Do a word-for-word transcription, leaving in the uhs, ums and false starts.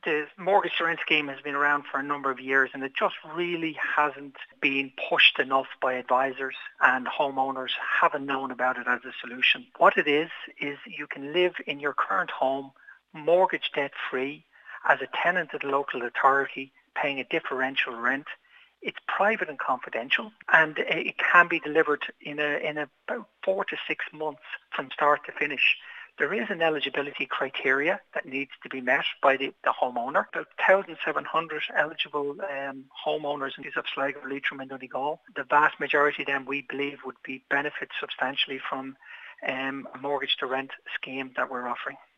The mortgage to rent scheme has been around for a number of years and it just really hasn't been pushed enough by advisors, and homeowners haven't known about it as a solution. What it is, is you can live in your current home mortgage debt free as a tenant of the local authority paying a differential rent. It's private and confidential, and it can be delivered in a, in about four to six months from start to finish. There is an eligibility criteria that needs to be met by the, the homeowner. About one thousand seven hundred eligible um, homeowners in of Sligo, Leitrim and Donegal. The vast majority of them, we believe, would be benefit substantially from um, a mortgage to rent scheme that we're offering.